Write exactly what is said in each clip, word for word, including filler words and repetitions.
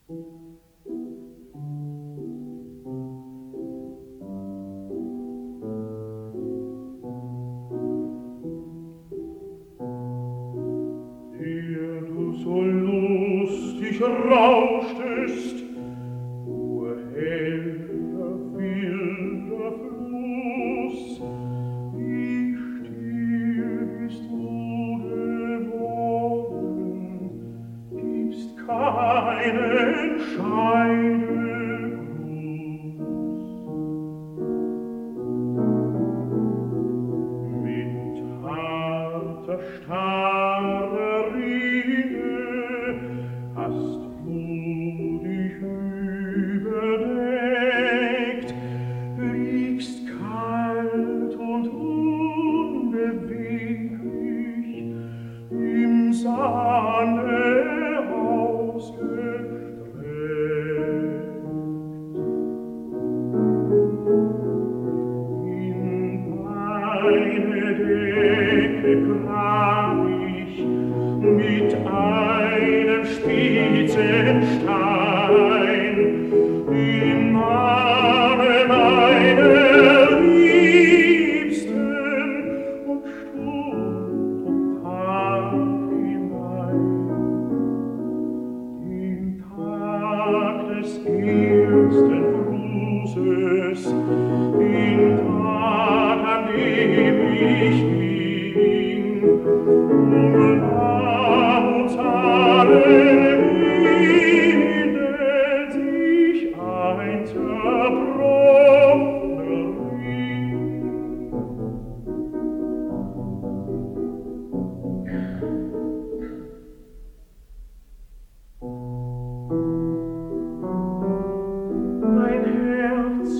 rauschtest, o heller, wilder Fluss, wie still bist du geworden, gibst keinen Scheidegruß. Mit harter, starrer Ringe hast du dich überdeckt, liegst kalt und unbeweglich im Sande ausgestreckt. In deine Decke kram ich mit einem Spitzenstein im Namen meiner Liebsten und Stund und Tag hinein. Den Tag des ersten Grußes, den Tag, an dem ich ging, um uns alle windet sich ein zerbrochener Ring. Mein Herz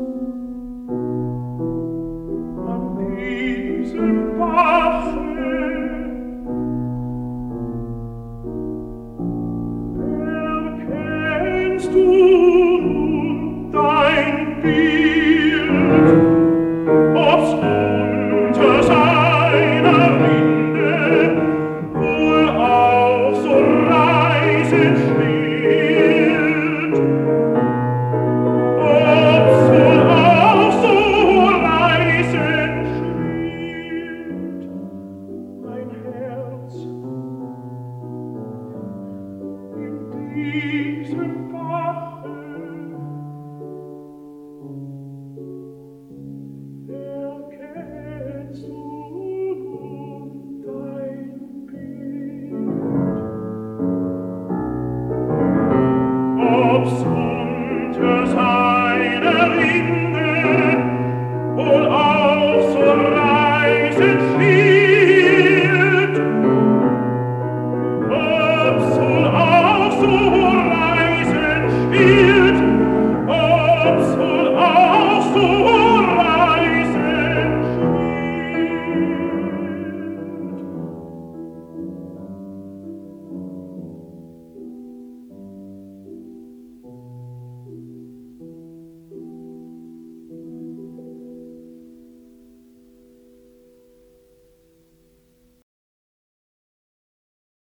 an diesem Bache erkennst du nun dein Bild, ob's unter seiner Rinde wohl auch so reisend schwillt, ob's wohl auch so reisend schwillt, mein Herz in diesem Bache.